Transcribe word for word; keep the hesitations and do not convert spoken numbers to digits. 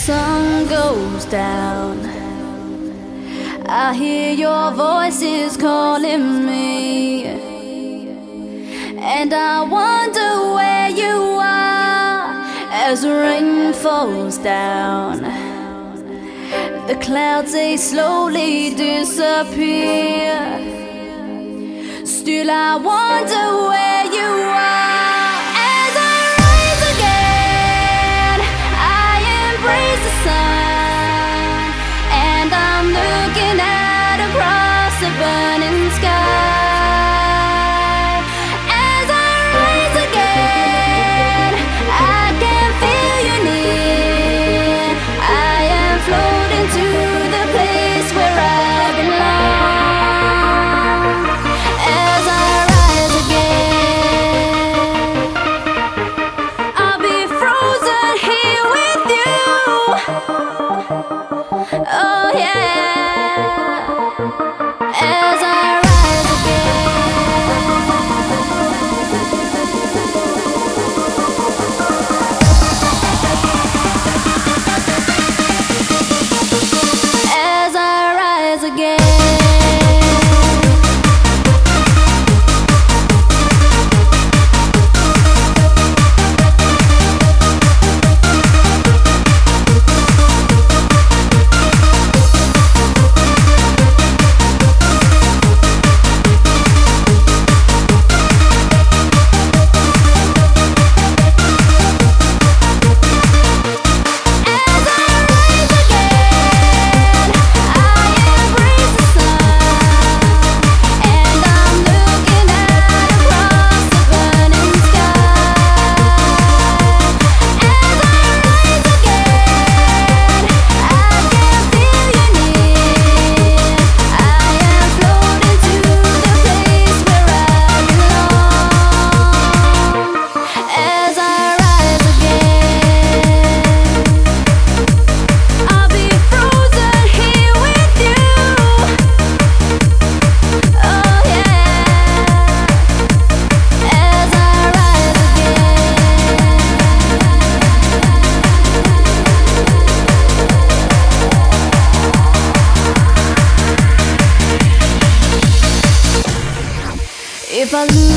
sun goes down, I hear your voices calling me, and I wonder where you are as rain falls down. The clouds, they slowly disappear. Still I wonder where you are. As I rise again, I embrace the sun, and I'm looking out across the burning sky. As I rise again, I can feel you near. I am floating to the place where I belong. As I rise again, I'll be frozen here with you. Oh yeah. As I rise again. As I rise again. If I lose